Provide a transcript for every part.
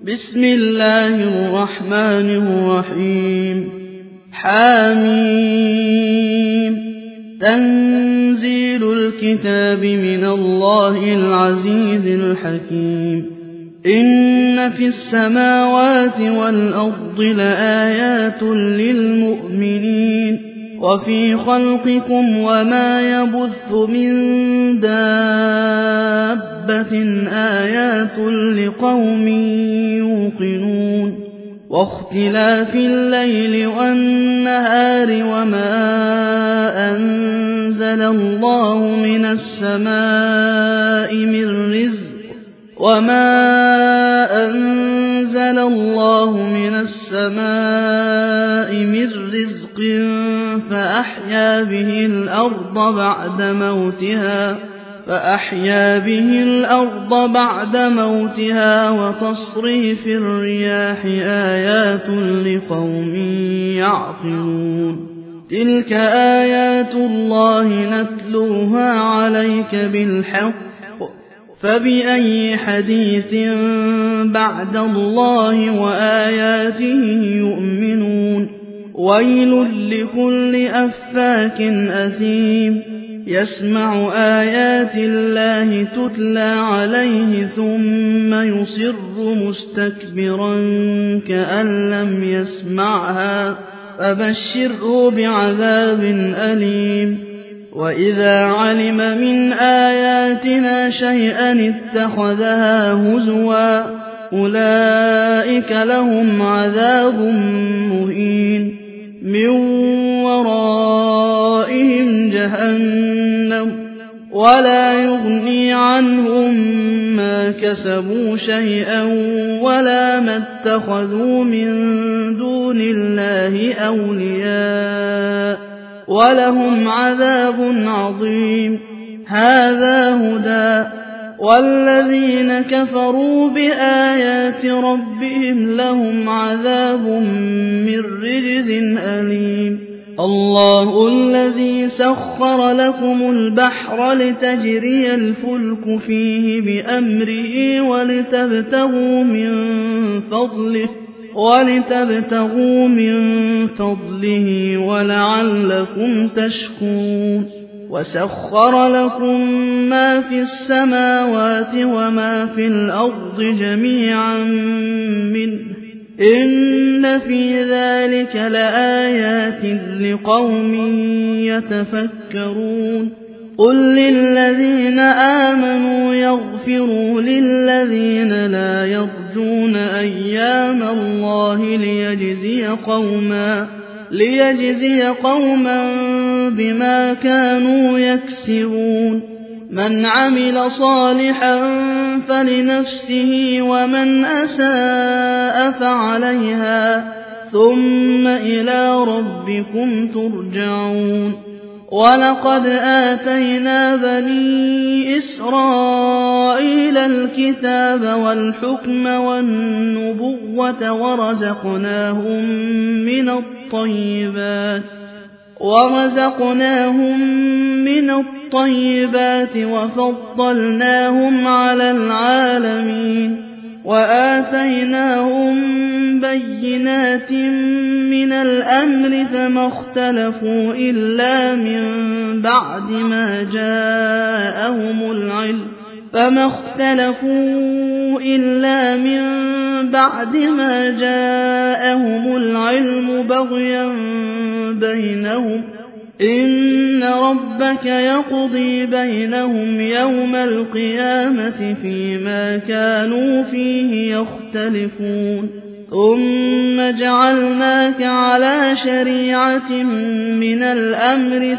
بسم الله الرحمن الرحيم حم تنزيل الكتاب من الله العزيز الحكيم إن في السماوات والأرض لآيات للمؤمنين وفي خلقكم وما يبث من دابة آيات لقوم يوقنون واختلاف الليل والنهار وما أنزل الله من السماء من رزق فأحيا به الأرض بعد موتها وتصريف الرياح آيات لقوم يعقلون تلك آيات الله نتلوها عليك بالحق فبأي حديث بعد الله وآياته يؤمنون ويل لكل أفاك أثيم يسمع آيات الله تتلى عليه ثم يصر مستكبرا كأن لم يسمعها فبشره بعذاب أليم وإذا علم من آياتنا شيئا اتخذها هزوا أولئك لهم عذاب مهين من ورائهم جهنم ولا يغني عنهم ما كسبوا شيئا ولا ما اتخذوا من دون الله أولياء ولهم عذاب عظيم هذا هدى والذين كفروا بآيات ربهم لهم عذاب من رجز أليم الله الذي سخر لكم البحر لتجري الفلك فيه بأمره ولتبتغوا من فضله ولعلكم تشكرون وسخر لكم ما في السماوات وما في الأرض جميعا منه إن في ذلك لآيات لقوم يتفكرون قل للذين آمنوا يغفروا للذين لا يرجون أيام الله ليجزي قوما بما كانوا يكسبون من عمل صالحا فلنفسه ومن أساء فعليها ثم إلى ربكم ترجعون ولقد آتينا بني إسرائيل الكتاب والحكم والنبوة ورزقناهم من الطيبات وفضلناهم على العالمين وآتيناهم بينات من الأمر فما اختلفوا إلا من بعد ما جاءهم العلم بغيا بينهم إن ربك يقضي بينهم يوم القيامة فيما كانوا فيه يختلفون ثم جعلناك على شريعة من الأمر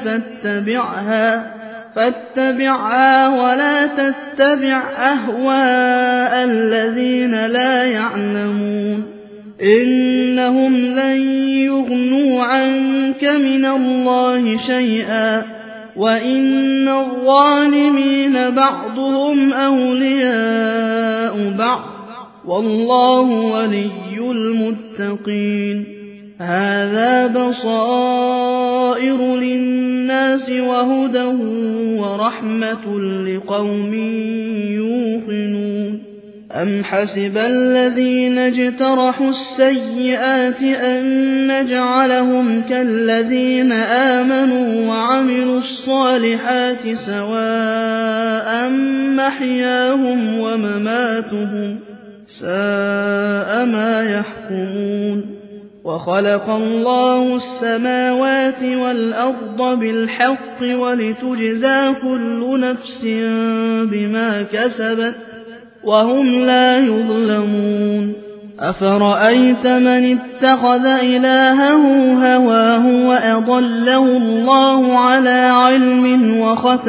فاتبعها ولا تتبع أهواء الذين لا يعلمون إنهم لن يغنوا عنك من الله شيئا وإن الظالمين بعضهم أولياء بعض والله ولي المتقين هذا بصائر للناس وهدى ورحمة لقوم يوقنون أم حسب الذين اجترحوا السيئات أن نجعلهم كالذين آمنوا وعملوا الصالحات سواء محياهم ومماتهم ساء ما يحكمون وخلق الله السماوات والأرض بالحق ولتجزى كل نفس بما كسبت وهم لا يظلمون أفرأيت من اتخذ إلهه هواه وأضله الله على علم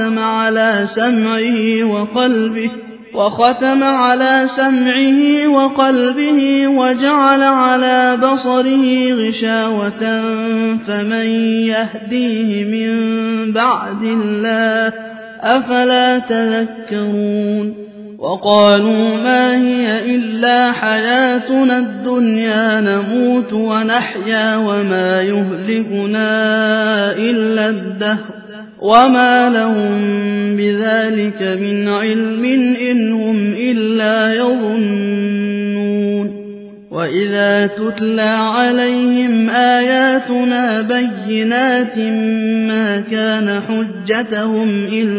وختم على سمعه وقلبه وجعل على بصره غشاوة فمن يهديه من بعد الله أفلا تذكرون وقالوا ما هي إلا حياتنا الدنيا نموت ونحيا وما يهلكنا إلا الدهر وما لهم بذلك من علم إن هم إلا يظنون وإذا تتلى عليهم آياتنا بينات ما كان حجتهم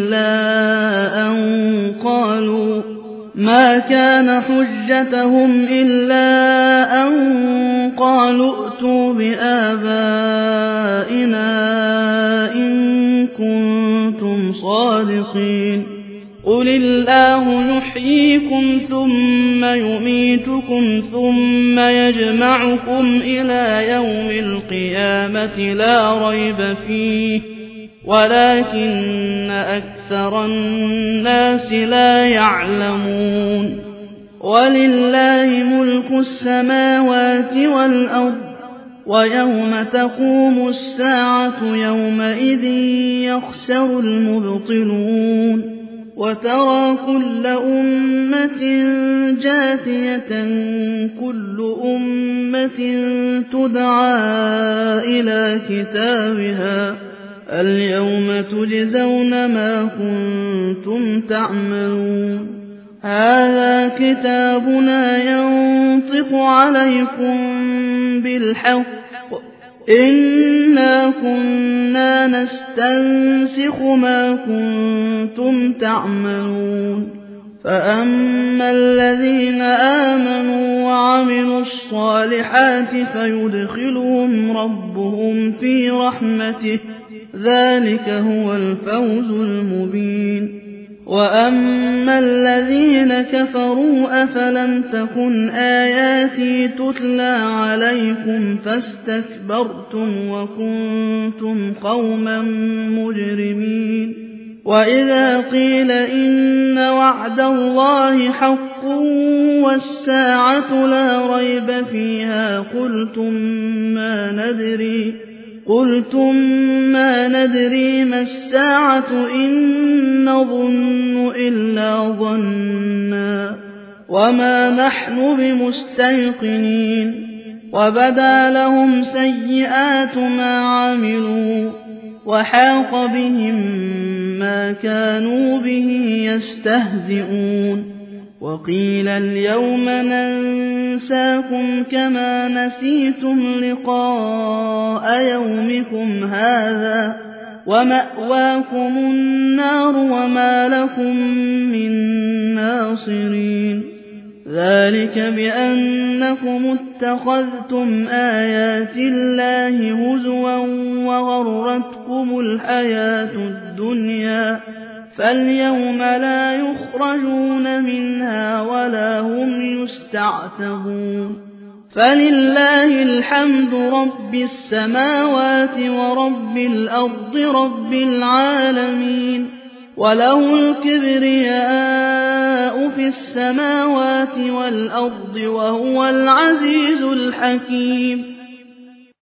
إلا أن قالوا ائتوا بآبائنا إن كنتم صادقين قل الله يحييكم ثم يميتكم ثم يجمعكم إلى يوم القيامة لا ريب فيه ولكن أكثر الناس لا يعلمون ولله ملك السماوات والأرض ويوم تقوم الساعة يومئذ يخسر المبطلون وترى كل أمة جاثية كل أمة تدعى إلى كتابها اليوم تجزون ما كنتم تعملون هذا كتابنا ينطق عليكم بالحق إنا كنا نستنسخ ما كنتم تعملون فأما الذين آمنوا وعملوا الصالحات فيدخلهم ربهم في رحمته ذلك هو الفوز المبين وأما الذين كفروا أفلم تكن آياتي تتلى عليكم فاستكبرتم وكنتم قوما مجرمين وإذا قيل إن وعد الله حق والساعة لا ريب فيها قلتم ما ندري ما الساعة إن نظن إلا ظنا وما نحن بمستيقنين وبدا لهم سيئات ما عملوا وحاق بهم ما كانوا به يستهزئون وقيل اليوم ننساكم كما نسيتم لقاء يومكم هذا ومأواكم النار وما لكم من ناصرين ذلك بأنكم اتخذتم آيات الله هزوا وغرتكم الحياة الدنيا فاليوم لا يخرجون منها ولا هم يستعتبون فلله الحمد رب السماوات ورب الأرض رب العالمين وله الكبرياء في السماوات والأرض وهو العزيز الحكيم